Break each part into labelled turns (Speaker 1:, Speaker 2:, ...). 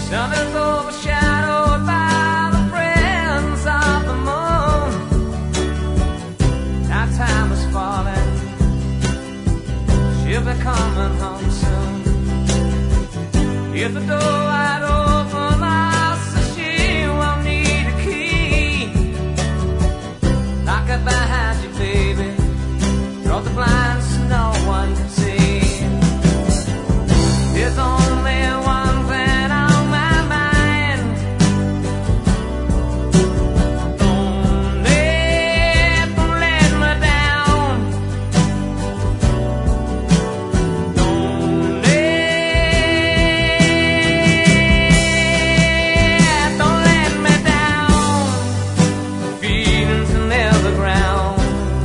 Speaker 1: Sun is overshadowed by the presence of the moon. Now time is falling, she'll be coming home soon. If the door wide open, I say she won't need a key. Lock it behind you, baby. Draw the blinds so no one can see. There's only one thing on my mind. Don't let me down. Don't let me down. Feelings are never ground.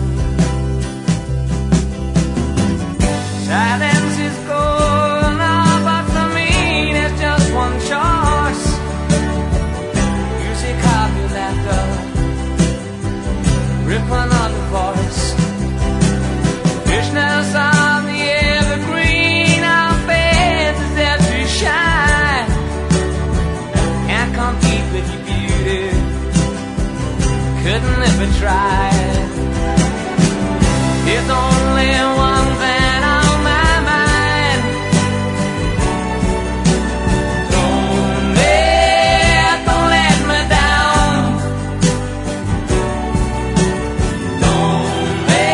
Speaker 1: Silence is going on, but to me there's just one choice. You see copy laughter, rippling on the voice. Fishness on the evergreen, our face is there to shine. Can't compete with your beauty, couldn't if it tried. There's only one thing on my mind. Don't let me down. Don't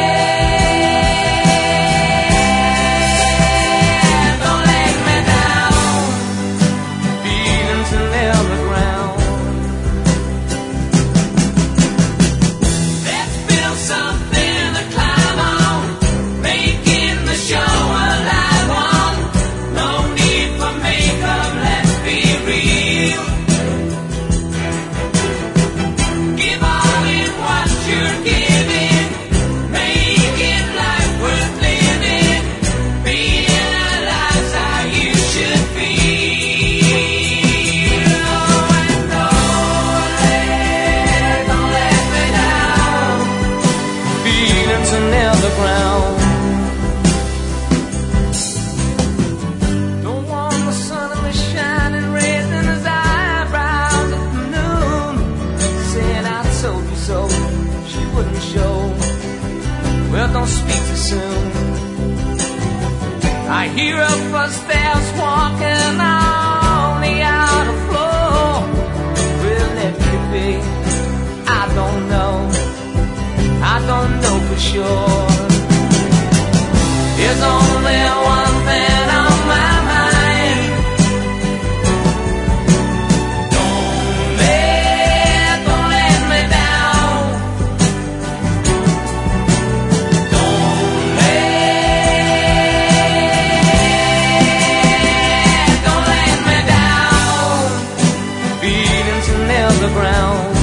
Speaker 1: let me down. Feelings are never ground. Let's build something to climb on, making the show a live one. No need for makeup, let's be real. Give all in what you're giving, making life worth living, being alive's how you should feel. And don't let me down. Feelings are never ground. Don't want the sun to be shining, raising his eyebrows at the noon, saying I told you so. She wouldn't show. Well, don't speak too soon. I hear her footsteps walking on the outer floor. Well, it could be, I don't know. I don't know for sure. There's only one thing on my mind. Don't let me down. Don't let me down. Feelings are never ground.